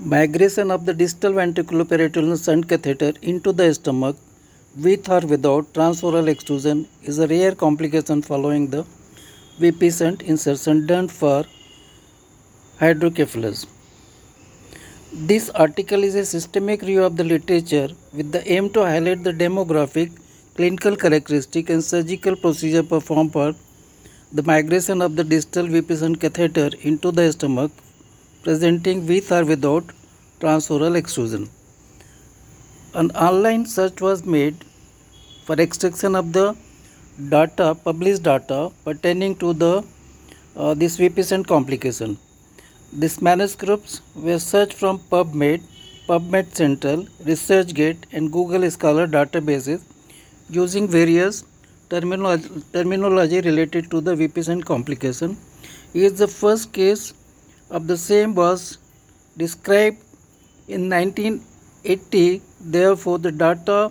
Migration of the distal ventriculoperitoneal shunt catheter into the stomach with or without transoral extrusion is a rare complication following the VP shunt insertion done for hydrocephalus. This article is a systemic review of the literature with the aim to highlight the demographic, clinical characteristic and surgical procedure performed for the migration of the distal VP shunt catheter into the stomach presenting with or without transoral extrusion. An online search was made for extraction of the data, published data pertaining to the this VP shunt complication. These manuscripts were searched from PubMed, PubMed Central, ResearchGate, and Google Scholar databases using various terminology related to the VP shunt complication. Here the first case of the same was described in 1980. Therefore, the data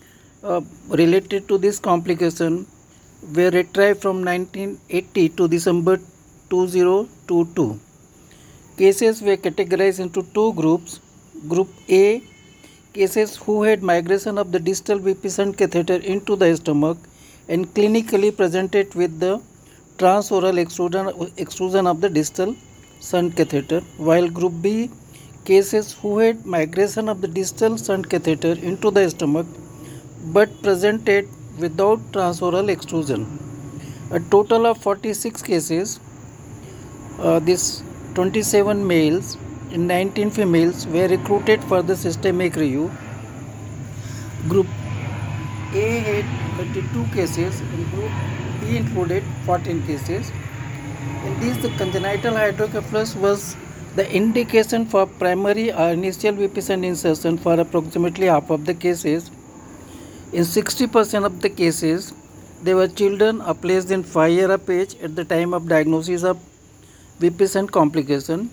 related to this complication were retrieved from 1980 to December 2022. Cases were categorized into two groups. Group A, cases who had migration of the distal VP shunt catheter into the stomach and clinically presented with the transoral extrusion of the distal shunt catheter, while Group B, cases who had migration of the distal shunt catheter into the stomach but presented without transoral extrusion. A total of 46 cases, this 27 males and 19 females were recruited for the systemic review. Group A had 32 cases and Group B included 14 cases. In these, the congenital hydrocephalus was the indication for primary or initial VP shunt insertion for approximately half of the cases. In 60% of the cases, they were children of less than 5 years of age at the time of diagnosis of VP shunt complication.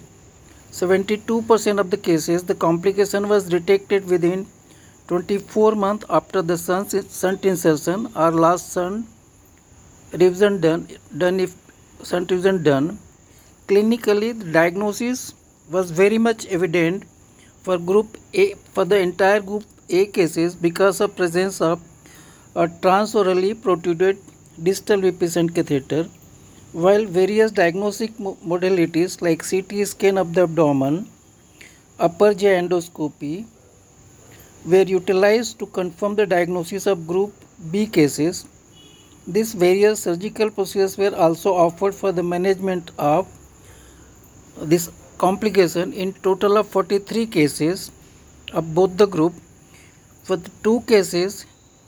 72% of the cases, the complication was detected within 24 months after the shunt insertion or last shunt revision done if shunt revision done. Clinically, the diagnosis was very much evident for Group A, for the entire Group A cases because of presence of a transorally protruded distal VP shunt catheter, while various diagnostic modalities like CT scan of the abdomen, upper GI endoscopy were utilized to confirm the diagnosis of Group B cases. These various surgical procedures were also offered for the management of this complication in total of 43 cases of both the group. For the two cases,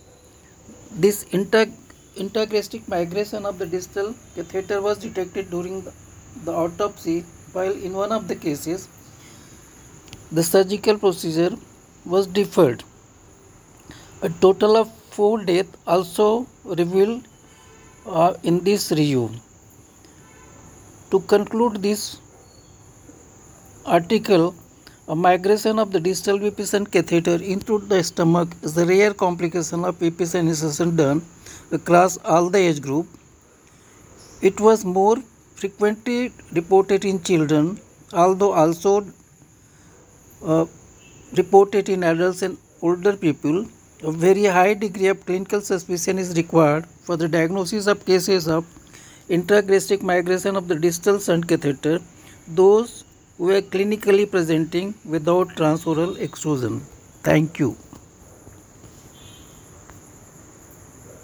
this intergastric migration of the distal catheter was detected during the autopsy, while in one of the cases, the surgical procedure was deferred. A total of 4 deaths also revealed in this review. To conclude this article, a migration of the distal VP shunt catheter into the stomach is a rare complication of VP shunt insertion done across all the age group. It was more frequently reported in children, although also reported in adults and older people. A very high degree of clinical suspicion is required for the diagnosis of cases of intragastric migration of the distal shunt catheter, those who are clinically presenting without transoral extrusion. Thank you.